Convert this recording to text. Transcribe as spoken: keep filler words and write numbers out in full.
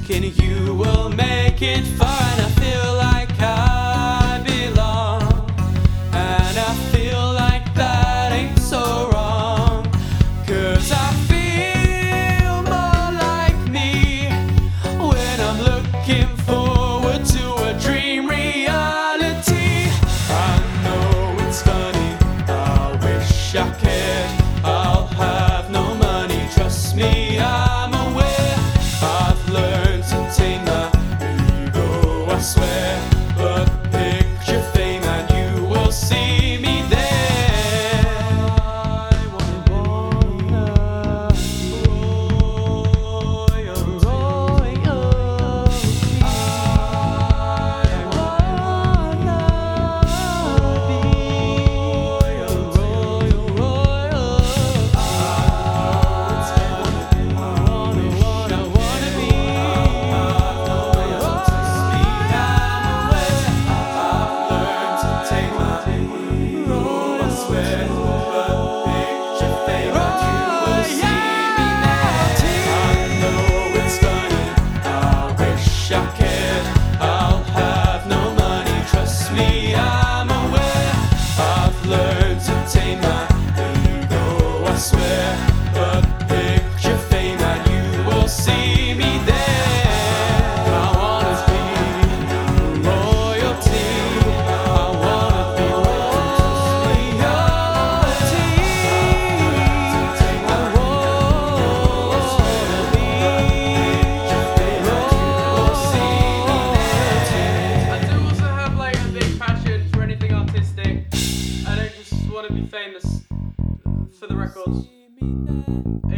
thinking you will make it far, and I feel like I belong, and I feel like that ain't so wrong, 'cause I feel more like me when I'm looking forward to a dream reality. I know it's funny, I wish I cared. I'll have no money, trust me, I'm aware. I've learned to tame my ego, I swear. But picture fame and you will see me there. I wanna be royalty. I wanna be famous for the records.